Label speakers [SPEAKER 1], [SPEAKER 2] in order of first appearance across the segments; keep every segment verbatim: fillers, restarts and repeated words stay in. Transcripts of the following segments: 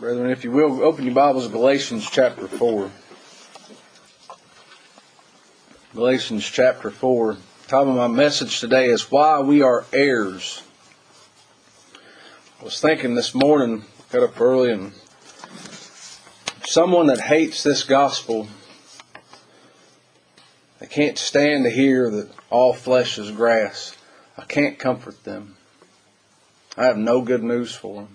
[SPEAKER 1] Brethren, if you will, open your Bibles to Galatians chapter four. Galatians chapter four. The title of my message today is Why We Are Heirs. I was thinking this morning, got up early, and someone that hates this gospel, they can't stand to hear that all flesh is grass. I can't comfort them. I have no good news for them.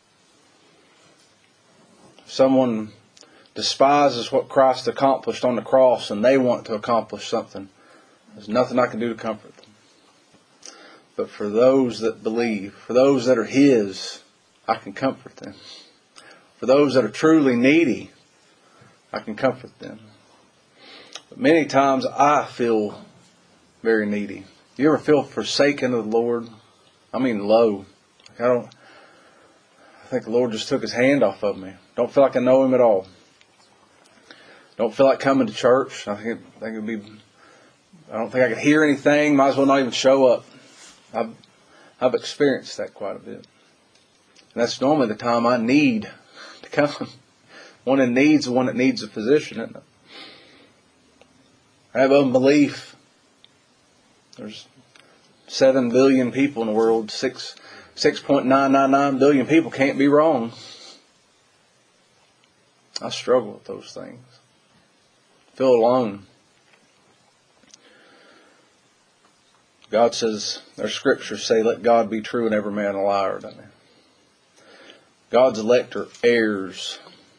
[SPEAKER 1] Someone despises what Christ accomplished on the cross and they want to accomplish something. There's nothing I can do to comfort them. But for those that believe, for those that are His, I can comfort them. For those that are truly needy, I can comfort them. But many times I feel very needy. You ever feel forsaken of the Lord? I mean low. Like I don't I think the Lord just took His hand off of me. Don't feel like I know Him at all. Don't feel like coming to church. I think, it, I think it'd be. I don't think I could hear anything. Might as well not even show up. I've I've experienced that quite a bit, and that's normally the time I need to come. One that needs the one that needs a physician, isn't it? I have unbelief. There's seven billion people in the world. Six. six point nine nine nine billion people can't be wrong. I struggle with those things. Feel alone. God says, our scriptures say, let God be true and every man a liar, doesn't it? God's elect are heirs.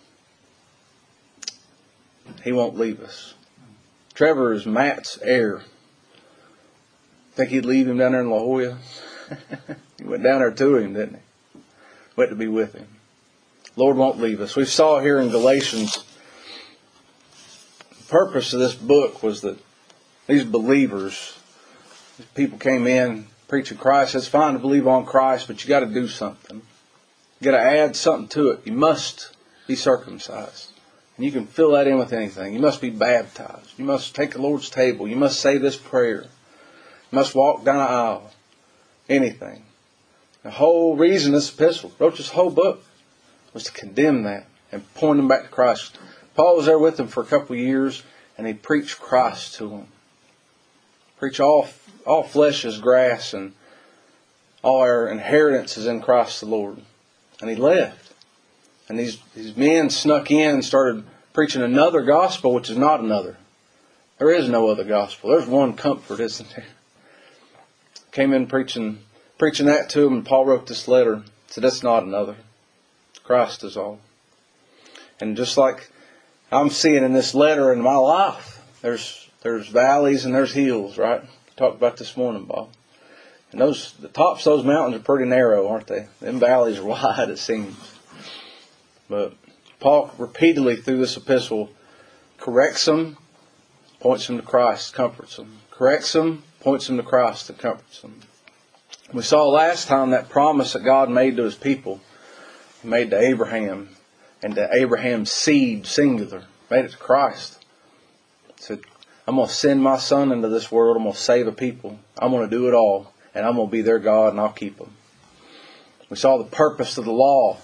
[SPEAKER 1] He won't leave us. Trevor is Matt's heir. Think he'd leave him down there in La Jolla? He went down there to him, didn't he? Went to be with him. Lord won't leave us. We saw here in Galatians, the purpose of this book was that these believers, these people came in preaching Christ. It's fine to believe on Christ, but you got to do something. You got to add something to it. You must be circumcised. And you can fill that in with anything. You must be baptized. You must take the Lord's table. You must say this prayer. You must walk down an aisle. Anything. The whole reason this epistle, wrote this whole book, was to condemn that and point them back to Christ. Paul was there with them for a couple of years, and he preached Christ to them. Preach all all flesh is grass, and all our inheritance is in Christ the Lord. And he left. And these, these men snuck in and started preaching another gospel, which is not another. There is no other gospel. There's one comfort, isn't there? Came in preaching preaching that to him, and Paul wrote this letter. Said, that's not another. Christ is all. And just like I'm seeing in this letter in my life, there's there's valleys and there's hills, right? We talked about this morning, Bob. And those the tops of those mountains are pretty narrow, aren't they? Them valleys are wide, it seems. But Paul repeatedly through this epistle corrects them, points them to Christ, comforts them. Corrects them, points them to Christ, and comforts them. We saw last time that promise that God made to His people. He made to Abraham and to Abraham's seed, singular. Made it to Christ. He said, I'm going to send my son into this world. I'm going to save a people. I'm going to do it all. And I'm going to be their God, and I'll keep them. We saw the purpose of the law.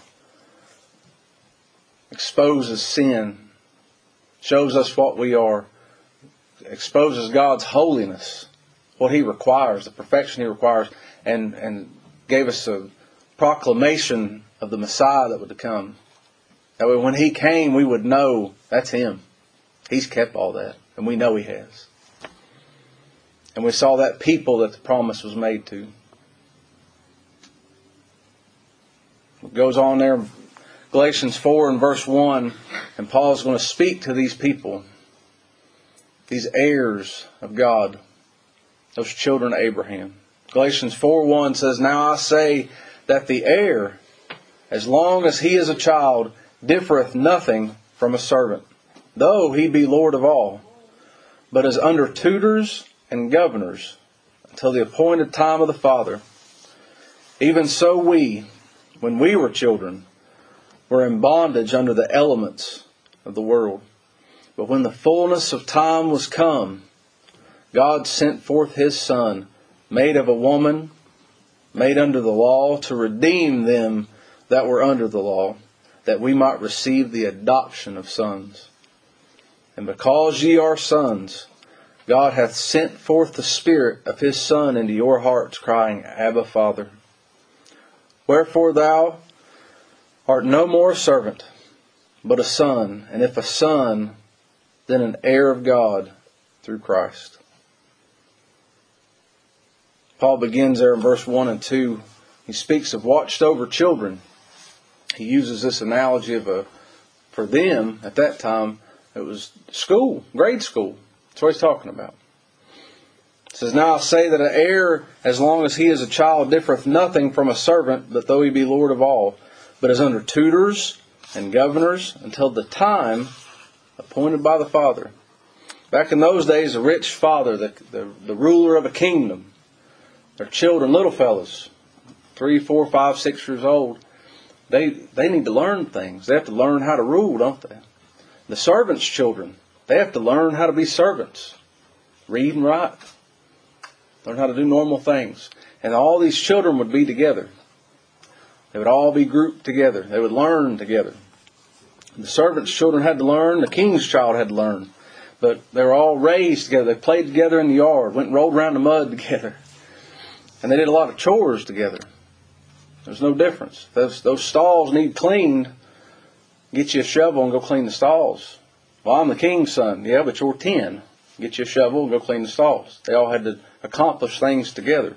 [SPEAKER 1] Exposes sin. Shows us what we are. Exposes God's holiness. What He requires. The perfection He requires. And, and gave us a proclamation of the Messiah that would come. That way when He came, we would know that's Him. He's kept all that. And we know He has. And we saw that people that the promise was made to. It goes on there, Galatians four and verse one, and Paul's going to speak to these people, these heirs of God, those children of Abraham. Galatians four one says, Now I say that the heir, as long as he is a child, differeth nothing from a servant, though he be Lord of all, but is under tutors and governors, until the appointed time of the Father. Even so we, when we were children, were in bondage under the elements of the world. But when the fullness of time was come, God sent forth His Son, made of a woman, made under the law, to redeem them that were under the law, that we might receive the adoption of sons. And because ye are sons, God hath sent forth the Spirit of His Son into your hearts, crying, Abba, Father. Wherefore thou art no more a servant, but a son, and if a son, then an heir of God through Christ. Paul begins there in verse one and two. He speaks of watched over children. He uses this analogy of a, for them at that time, it was school, grade school. That's what he's talking about. It says, Now I say that an heir, as long as he is a child, differeth nothing from a servant, but though he be Lord of all, but is under tutors and governors until the time appointed by the Father. Back in those days, a rich father, the, the, the ruler of a kingdom, their children, little fellas, three, four, five, six years old, they they need to learn things. They have to learn how to rule, don't they? The servants' children, they have to learn how to be servants, read and write, learn how to do normal things. And all these children would be together. They would all be grouped together. They would learn together. The servants' children had to learn. The king's child had to learn. But they were all raised together. They played together in the yard, went and rolled around the mud together. And they did a lot of chores together. There's no difference. Those, those stalls need cleaned. Get you a shovel and go clean the stalls. Well, I'm the king's son. Yeah, but you're ten. Get you a shovel and go clean the stalls. They all had to accomplish things together.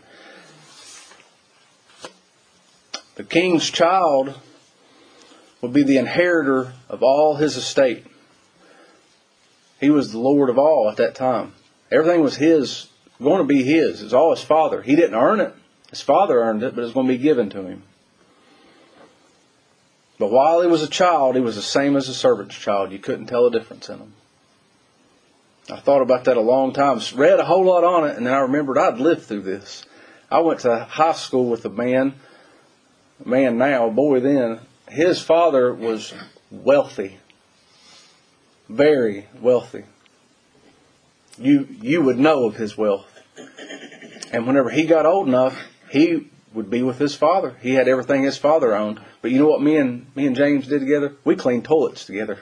[SPEAKER 1] The king's child would be the inheritor of all his estate. He was the Lord of all at that time. Everything was his, going to be his. It was all his father. He didn't earn it. His father earned it, but it was going to be given to him. But while he was a child, he was the same as a servant's child. You couldn't tell the difference in him. I thought about that a long time. Read a whole lot on it, and then I remembered I'd lived through this. I went to high school with a man, a man now, a boy then. His father was wealthy. Very wealthy. You you would know of his wealth. And whenever he got old enough, he would be with his father. He had everything his father owned. But you know what me and me and James did together? We cleaned toilets together.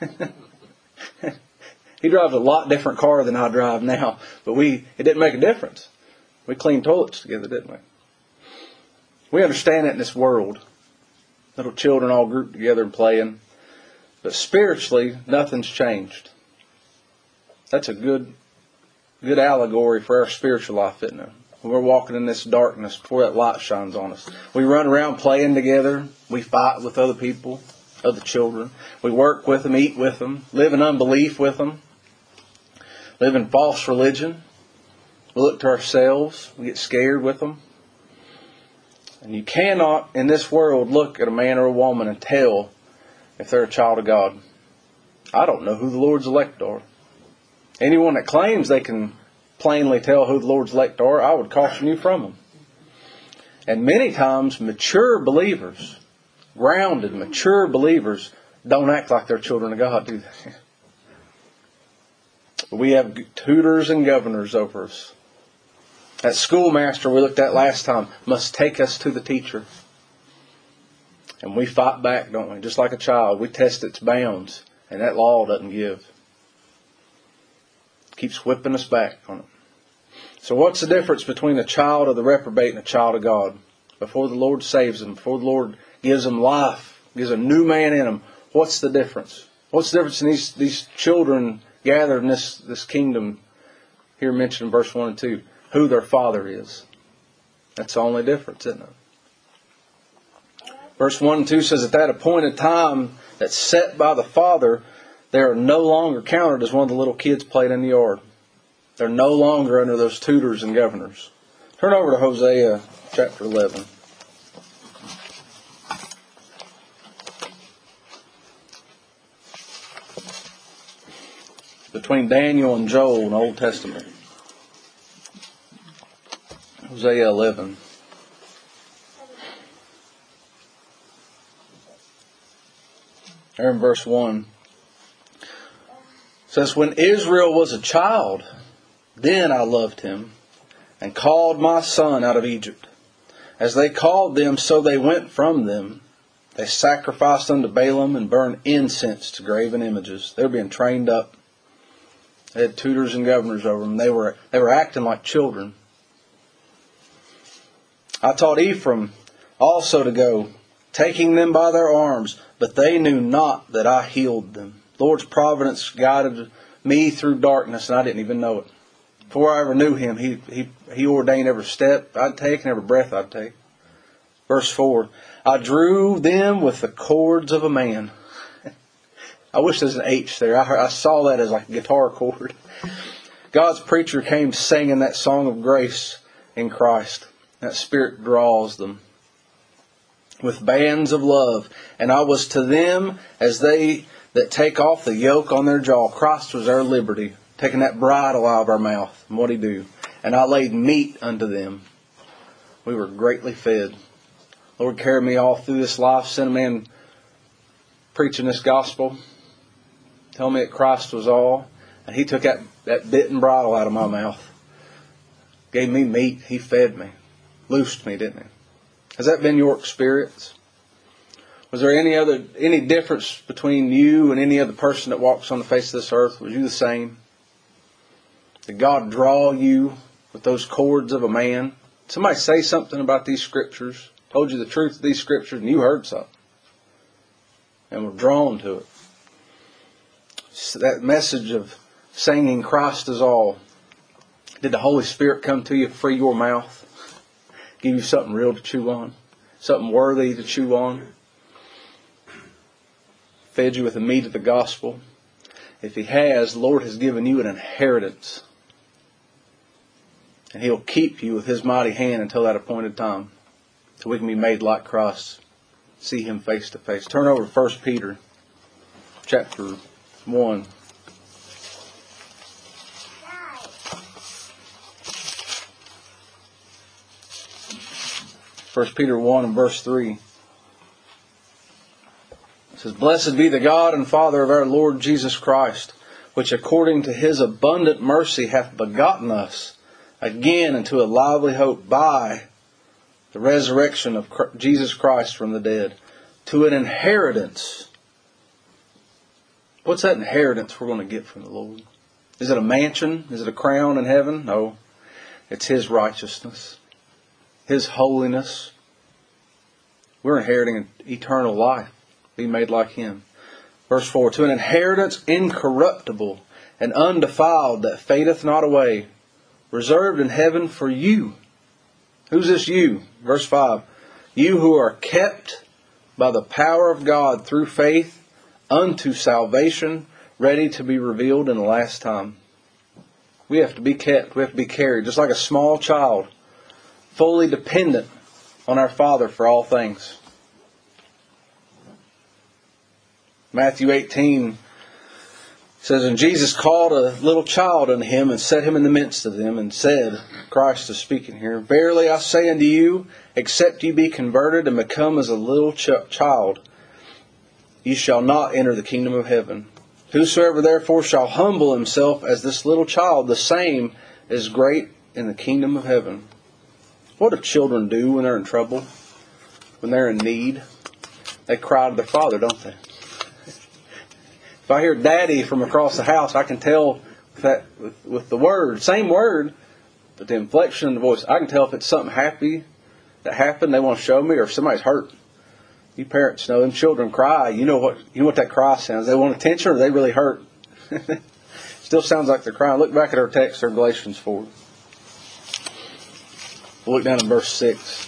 [SPEAKER 1] He drives a lot different car than I drive now, but we it didn't make a difference. We cleaned toilets together, didn't we? We understand it in this world. Little children all grouped together and playing. But spiritually, nothing's changed. That's a good good allegory for our spiritual life, isn't it? When we're walking in this darkness before that light shines on us. We run around playing together. We fight with other people, other children. We work with them, eat with them, live in unbelief with them, live in false religion. We look to ourselves. We get scared with them. And you cannot, in this world, look at a man or a woman and tell if they're a child of God. I don't know who the Lord's elect are. Anyone that claims they can plainly tell who the Lord's elect are, I would caution you from them. And many times, mature believers, grounded, mature believers, don't act like they're children of God, do they? We have tutors and governors over us. That schoolmaster we looked at last time must take us to the teacher. And we fight back, don't we? Just like a child, we test its bounds. And that law doesn't give. It keeps whipping us back on it. So what's the difference between a child of the reprobate and a child of God? Before the Lord saves them, before the Lord gives them life, gives a new man in them, what's the difference? What's the difference in these, these children gathered in this, this kingdom here mentioned in verse one and two? Who their father is. That's the only difference, isn't it? Verse one and two says, at that appointed time that's set by the Father, they are no longer counted as one of the little kids played in the yard. They're no longer under those tutors and governors. Turn over to Hosea chapter eleven. Between Daniel and Joel in the Old Testament. Hosea eleven. There in verse one. It says, when Israel was a child, then I loved him, and called my son out of Egypt. As they called them, so they went from them. They sacrificed unto Balaam and burned incense to graven images. They were being trained up. They had tutors and governors over them. They were, they were acting like children. I taught Ephraim also to go, taking them by their arms, but they knew not that I healed them. Lord's providence guided me through darkness, and I didn't even know it. Before I ever knew Him, He He He ordained every step I'd take and every breath I'd take. Verse four, I drew them with the cords of a man. I wish there's an H there. I, heard, I saw that as like a guitar chord. God's preacher came singing that song of grace in Christ. That Spirit draws them with bands of love. And I was to them as they that take off the yoke on their jaw. Christ was our liberty, taking that bridle out of our mouth. And what'd He do? And I laid meat unto them. We were greatly fed. Lord, carry me all through this life. Send a man preaching this gospel. Tell me that Christ was all. And He took that, that bit and bridle out of my mouth. Gave me meat. He fed me. Loosed me, didn't He? Has that been your experience? Was there any other any difference between you and any other person that walks on the face of this earth? Was you the same? Did God draw you with those cords of a man? Somebody say something about these scriptures, told you the truth of these scriptures, and you heard something and were drawn to it. So that message of singing Christ is all. Did the Holy Spirit come to you, free your mouth, give you something real to chew on, something worthy to chew on? Fed you with the meat of the gospel? If He has, the Lord has given you an inheritance. And He'll keep you with His mighty hand until that appointed time. So we can be made like Christ. See Him face to face. Turn over to First Peter chapter one. First Peter one and verse three. It says, Blessed be the God and Father of our Lord Jesus Christ, which according to His abundant mercy hath begotten us again into a lively hope by the resurrection of Jesus Christ from the dead, to an inheritance. What's that inheritance we're going to get from the Lord? Is it a mansion? Is it a crown in heaven? No. It's His righteousness, His holiness. We're inheriting an eternal life, be made like Him. Verse four, to an inheritance incorruptible and undefiled that fadeth not away, reserved in heaven for you. Who's this you? Verse five, you who are kept by the power of God through faith unto salvation, ready to be revealed in the last time. We have to be kept. We have to be carried, just like a small child, fully dependent on our Father for all things. Matthew eighteen says, And Jesus called a little child unto Him, and set him in the midst of them, and said, Christ is speaking here, Verily I say unto you, except ye be converted and become as a little ch- child, ye shall not enter the kingdom of heaven. Whosoever therefore shall humble himself as this little child, the same is great in the kingdom of heaven. What do children do when they're in trouble? When they're in need? They cry to their father, don't they? If I hear Daddy from across the house, I can tell with, that, with, with the word, same word, but the inflection in the voice, I can tell if it's something happy that happened, they want to show me, or if somebody's hurt. You parents know them children cry. You know what you know what that cry sounds. They want attention, or they really hurt. Still sounds like they're crying. Look back at our text, there, Galatians four. We'll look down in verse six.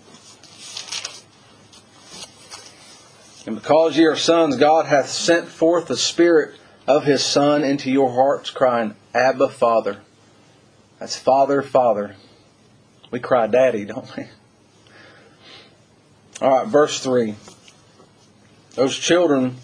[SPEAKER 1] And because ye are sons, God hath sent forth the Spirit of His Son into your hearts, crying, Abba, Father. That's Father, Father. We cry Daddy, don't we? All right, verse three. Those children,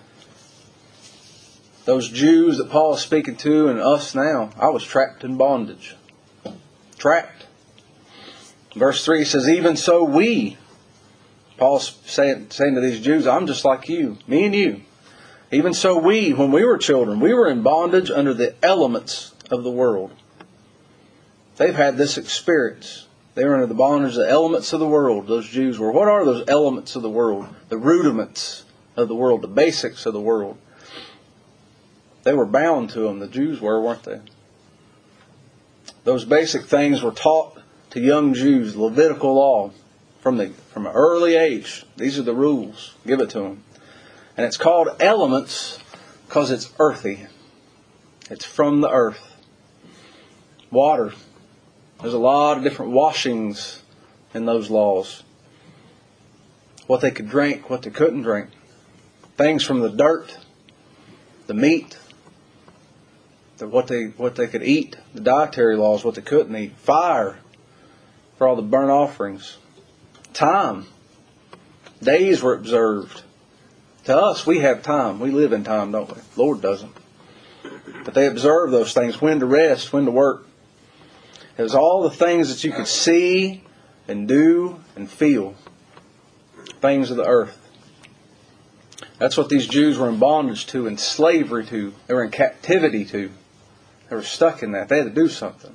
[SPEAKER 1] those Jews that Paul is speaking to, and us now, I was trapped in bondage. Trapped. Verse three says, Even so we... Paul's saying, saying to these Jews, I'm just like you, me and you. Even so we, when we were children, we were in bondage under the elements of the world. They've had this experience. They were under the bondage of the elements of the world, those Jews were. What are those elements of the world? The rudiments of the world, the basics of the world. They were bound to them. The Jews were, weren't they? Those basic things were taught to young Jews, Levitical law, from the from an early age. These are the rules. Give it to them. And it's called elements because it's earthy. It's from the earth. Water. There's a lot of different washings in those laws. What they could drink, what they couldn't drink. Things from the dirt, the meat, the, what they what they could eat, the dietary laws, what they couldn't eat. Fire for all the burnt offerings. Time. Days were observed. To us, we have time. We live in time, don't we? The Lord doesn't. But they observed those things. When to rest, when to work. It was all the things that you could see and do and feel. Things of the earth. That's what these Jews were in bondage to, in slavery to. They were in captivity to. They were stuck in that. They had to do something.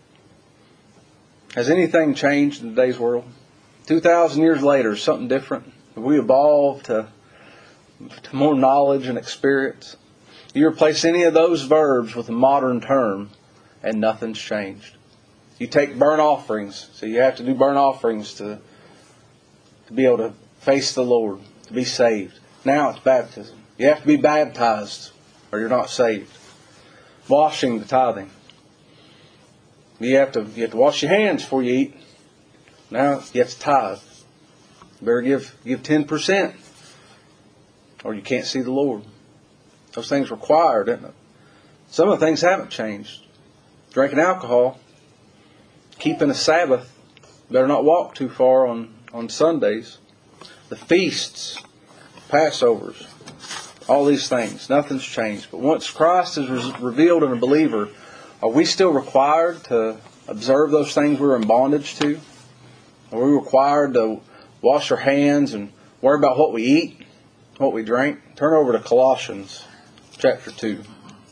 [SPEAKER 1] Has anything changed in today's world? Two thousand years later, is something different? Have we evolved to, to more knowledge and experience? You replace any of those verbs with a modern term, and nothing's changed. You take burnt offerings, so you have to do burnt offerings to, to be able to face the Lord, to be saved. Now it's baptism. You have to be baptized, or you're not saved. Washing, the tithing. You have to you have to wash your hands before you eat. Now you have to tithe. You better give give ten percent, or you can't see the Lord. Those things are required, isn't it? Some of the things haven't changed. Drinking alcohol, keeping a Sabbath. You better not walk too far on, on Sundays. The feasts, Passovers, all these things. Nothing's changed. But once Christ is re- revealed in a believer, are we still required to observe those things we were in bondage to? Are we required to wash our hands and worry about what we eat, what we drink? Turn over to Colossians chapter two.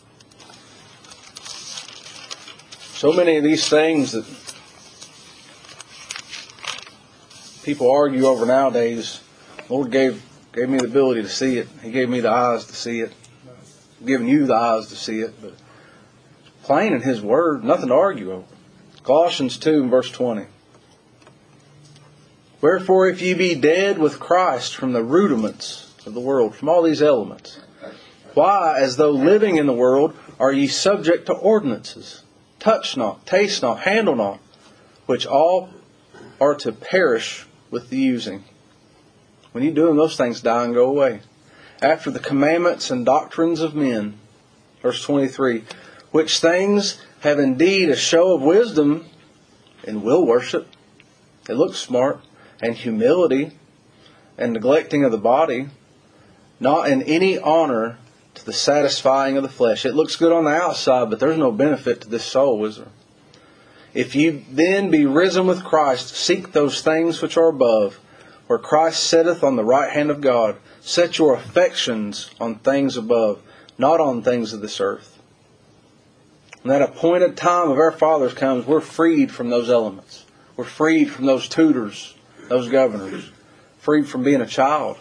[SPEAKER 1] So many of these things that people argue over nowadays, the Lord gave gave me the ability to see it. He gave me the eyes to see it. I'm giving you the eyes to see it. But it's plain in His Word, nothing to argue over. Colossians two and verse twenty. Wherefore, if ye be dead with Christ from the rudiments of the world, from all these elements, why, as though living in the world, are ye subject to ordinances? Touch not, taste not, handle not, which all are to perish with the using. When you do them, those things die and go away. After the commandments and doctrines of men, verse twenty-three, which things have indeed a show of wisdom in will worship. It looks smart. And humility and neglecting of the body, not in any honor to the satisfying of the flesh. It looks good on the outside, but there's no benefit to this soul, is there? If you then be risen with Christ, seek those things which are above, where Christ sitteth on the right hand of God. Set your affections on things above, not on things of this earth. When that appointed time of our fathers comes, we're freed from those elements. We're freed from those tutors, those governors, freed from being a child.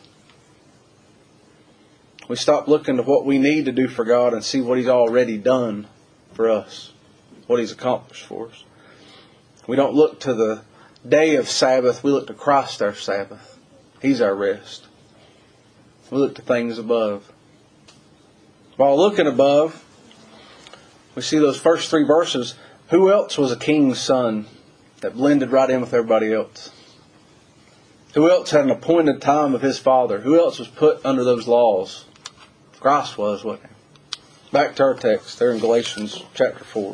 [SPEAKER 1] We stop looking to what we need to do for God and see what He's already done for us, what He's accomplished for us. We don't look to the day of Sabbath, we look to Christ our Sabbath. He's our rest. We look to things above. While looking above, we see those first three verses. Who else was a king's son that blended right in with everybody else? Who else had an appointed time of his father? Who else was put under those laws? Christ was, wasn't he? Back to our text there in Galatians chapter four.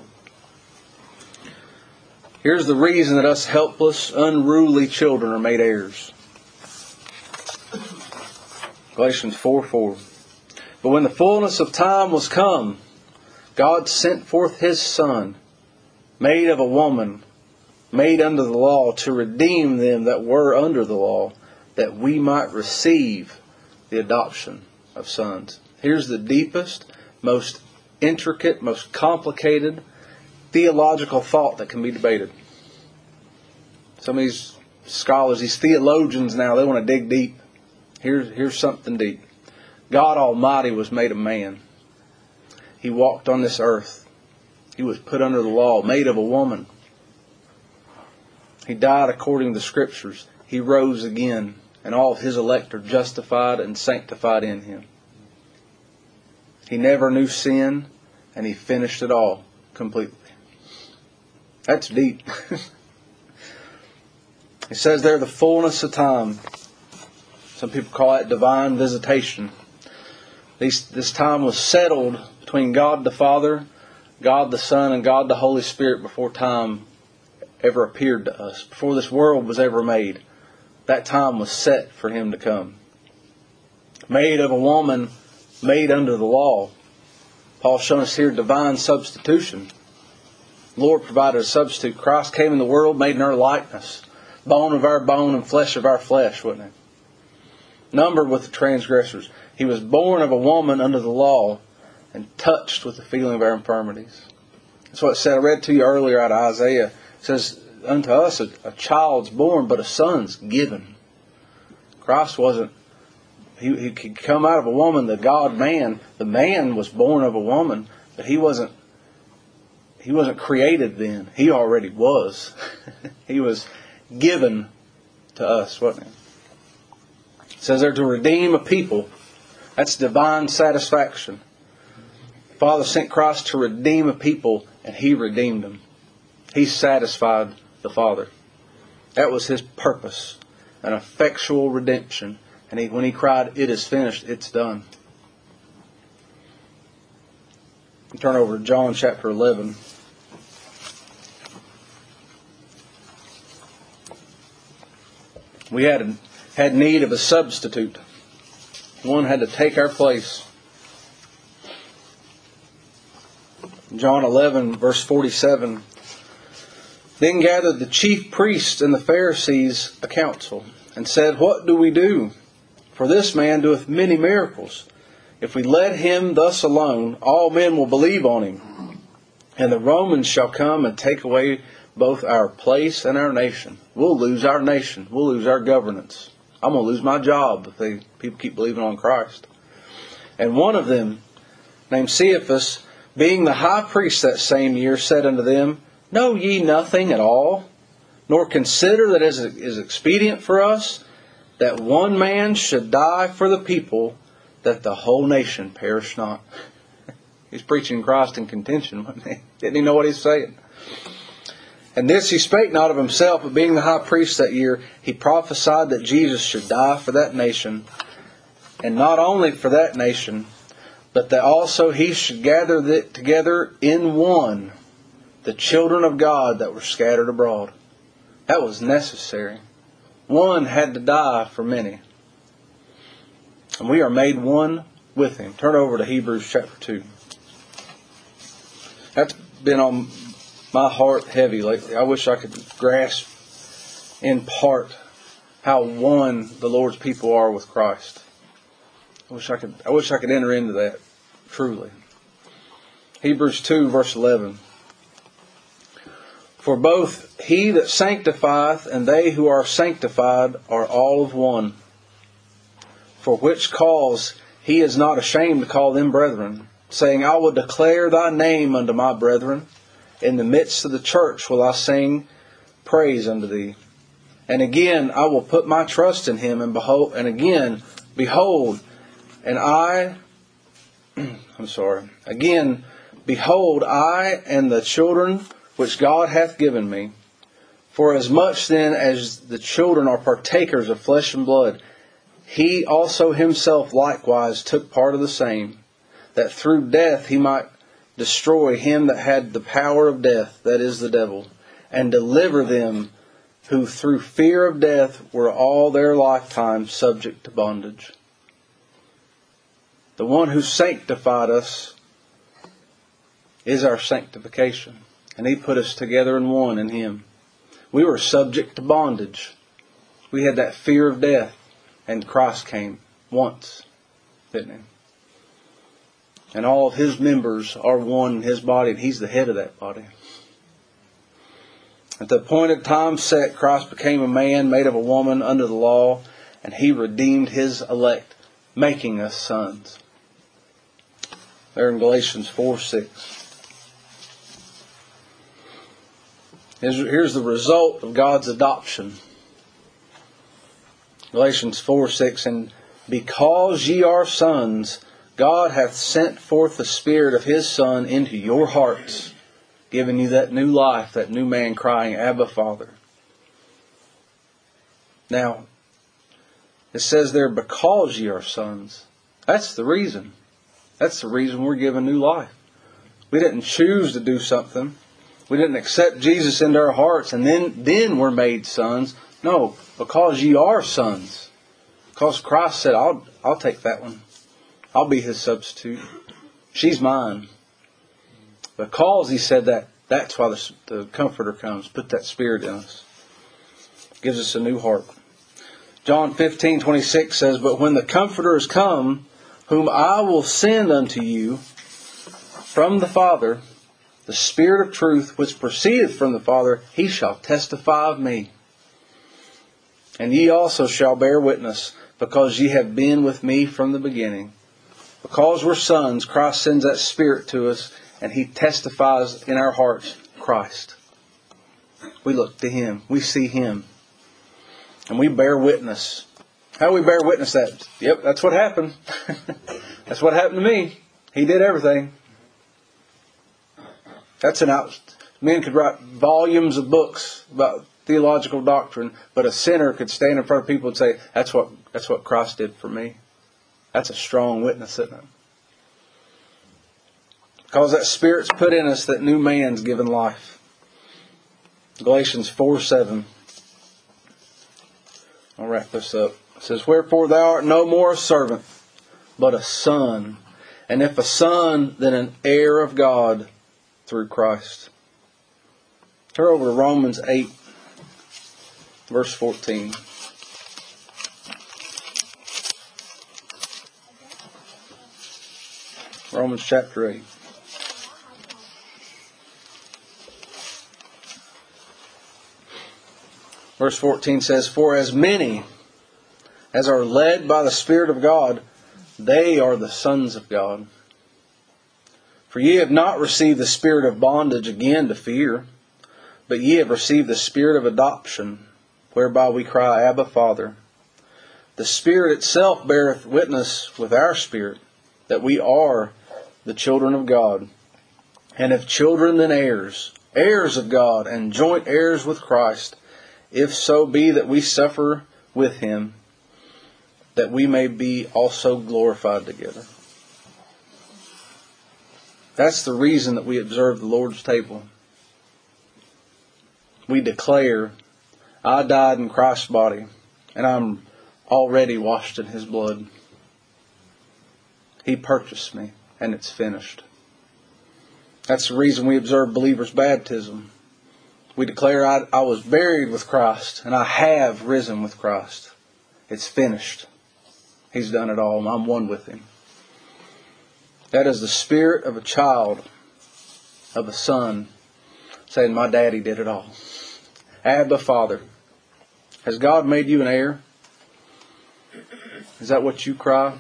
[SPEAKER 1] Here's the reason that us helpless, unruly children are made heirs. Galatians four four. But when the fullness of time was come, God sent forth His Son, made of a woman, made under the law, to redeem them that were under the law, that we might receive the adoption of sons. Here's the deepest, most intricate, most complicated theological thought that can be debated. Some of these scholars, these theologians now, they want to dig deep. Here's, here's something deep. God Almighty was made a man. He walked on this earth. He was put under the law, made of a woman. He died according to the Scriptures. He rose again, and all of His elect are justified and sanctified in Him. He never knew sin, and He finished it all completely. That's deep. He says there, the fullness of time. Some people call it divine visitation. These, this time was settled between God the Father, God the Son, and God the Holy Spirit before time ever appeared to us. Before this world was ever made. That time was set for Him to come. Made of a woman, made under the law. Paul's shown us here divine substitution. The Lord provided a substitute. Christ came in the world, made in our likeness. Bone of our bone and flesh of our flesh, wasn't He? Numbered with the transgressors. He was born of a woman under the law and touched with the feeling of our infirmities. That's what it said. I read to you earlier out of Isaiah. It says, unto us a, a child's born, but a son's given. Christ wasn't, he, he could come out of a woman, the God man. The man was born of a woman, but he wasn't, he wasn't created then. He already was. He was given to us, wasn't He? It says there to redeem a people. That's divine satisfaction. The Father sent Christ to redeem a people, and He redeemed them. He satisfied the Father. That was His purpose, an effectual redemption. And he, when He cried, "It is finished," it's done. Turn over to John chapter eleven. We had had need of a substitute. One had to take our place. John eleven, verse forty-seven. Then gathered the chief priests and the Pharisees a council, and said, What do we do? For this man doeth many miracles. If we let him thus alone, all men will believe on him. And the Romans shall come and take away both our place and our nation. We'll lose our nation. We'll lose our governance. I'm going to lose my job if they, people keep believing on Christ. And one of them, named Cephas, being the high priest that same year, said unto them, Know ye nothing at all, nor consider that it is expedient for us that one man should die for the people, that the whole nation perish not. He's preaching Christ in contention, wasn't he? Didn't he know what he's saying? And this he spake not of himself, but being the high priest that year, he prophesied that Jesus should die for that nation, and not only for that nation, but that also he should gather together in one the children of God that were scattered abroad. That was necessary. One had to die for many. And we are made one with Him. Turn over to Hebrews chapter two. That's been on my heart heavy lately. I wish I could grasp in part how one the Lord's people are with Christ. I wish I could I wish I could enter into that truly. Hebrews two verse eleven. For both he that sanctifieth and they who are sanctified are all of one. For which cause he is not ashamed to call them brethren, saying, I will declare thy name unto my brethren. In the midst of the church will I sing praise unto thee. And again I will put my trust in him, and behold, and again, behold, and I, I'm sorry, again, behold, I and the children which God hath given me. For as much then as the children are partakers of flesh and blood, he also himself likewise took part of the same, that through death he might destroy him that had the power of death, that is the devil, and deliver them who through fear of death were all their lifetime subject to bondage. The one who sanctified us is our sanctification. And He put us together in one in Him. We were subject to bondage. We had that fear of death. And Christ came once, didn't He? And all of His members are one in His body, and He's the head of that body. At the appointed time set, Christ became a man made of a woman under the law, and He redeemed His elect, making us sons. There in Galatians four six. Here's the result of God's adoption. Galatians four six, and because ye are sons, God hath sent forth the Spirit of His Son into your hearts, giving you that new life, that new man crying, Abba, Father. Now, it says there, because ye are sons. That's the reason. That's the reason we're given new life. We didn't choose to do something. We didn't accept Jesus into our hearts and then, then we're made sons. No, because ye are sons. Because Christ said, I'll, I'll take that one. I'll be His substitute. She's mine. Because He said that, that's why the, the Comforter comes. Put that Spirit in us. Gives us a new heart. John fifteen twenty-six says, but when the Comforter is come, whom I will send unto you from the Father, the Spirit of truth which proceedeth from the Father, He shall testify of me. And ye also shall bear witness, because ye have been with me from the beginning. Because we're sons, Christ sends that Spirit to us, and He testifies in our hearts, Christ. We look to Him. We see Him. And we bear witness. How do we bear witness that? Yep, that's what happened. That's what happened to me. He did everything. That's an out. Men could write volumes of books about theological doctrine, but a sinner could stand in front of people and say, that's what, that's what Christ did for me. That's a strong witness, isn't it? Because that Spirit's put in us, that new man's given life. Galatians four seven. I'll wrap this up. It says, wherefore thou art no more a servant, but a son. And if a son, then an heir of God through Christ. Turn over to Romans eight, verse fourteen. Romans chapter eight. Verse fourteen says, for as many as are led by the Spirit of God, they are the sons of God. For ye have not received the spirit of bondage again to fear, but ye have received the Spirit of adoption, whereby we cry, Abba, Father. The Spirit itself beareth witness with our spirit that we are the children of God. And if children, then heirs, heirs of God, and joint heirs with Christ, if so be that we suffer with Him, that we may be also glorified together. That's the reason that we observe the Lord's table. We declare, I died in Christ's body, and I'm already washed in His blood. He purchased me, and it's finished. That's the reason we observe believers' baptism. We declare, I, I was buried with Christ, and I have risen with Christ. It's finished. He's done it all, and I'm one with Him. That is the spirit of a child, of a son, saying, my daddy did it all. Abba, Father. Has God made you an heir? Is that what you cry?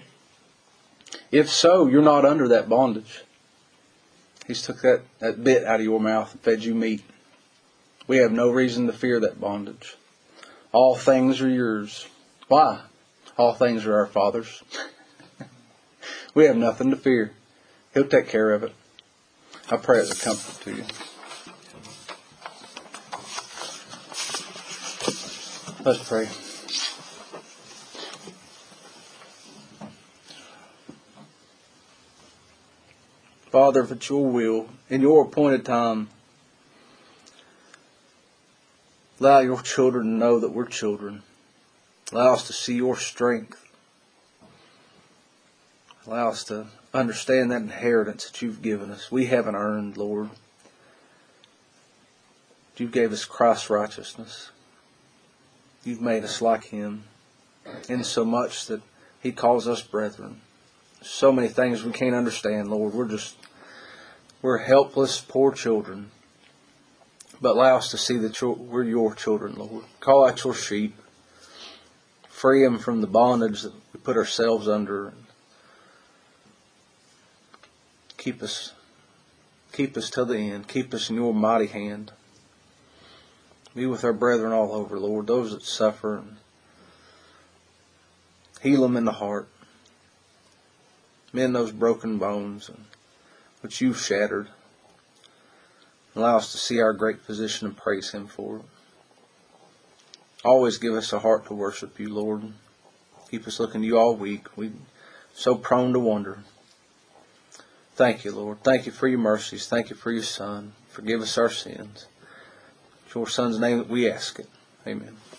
[SPEAKER 1] If so, you're not under that bondage. He's took that, that bit out of your mouth and fed you meat. We have no reason to fear that bondage. All things are yours. Why? All things are our Father's. We have nothing to fear. He'll take care of it. I pray as a comfort to you. Let's pray. Father, if it's your will, in your appointed time, allow your children to know that we're children. Allow us to see your strength. Allow us to understand that inheritance that you've given us. We haven't earned, Lord. You gave us Christ's righteousness. You've made us like Him, in so much that He calls us brethren. So many things we can't understand, Lord. We're just, we're helpless, poor children. but allow us to see that we're your children, Lord. Call out your sheep. Free them from the bondage that we put ourselves under. Keep us, keep us till the end. Keep us in your mighty hand. Be with our brethren all over, Lord, those that suffer. Heal them in the heart. Mend those broken bones which you've shattered. Allow us to see our great position and praise him for it. Always give us a heart to worship you, Lord. Keep us looking to you all week. We're so prone to wander. Thank you, Lord. Thank you for your mercies. Thank you for your Son. Forgive us our sins. In your Son's name that we ask it. Amen.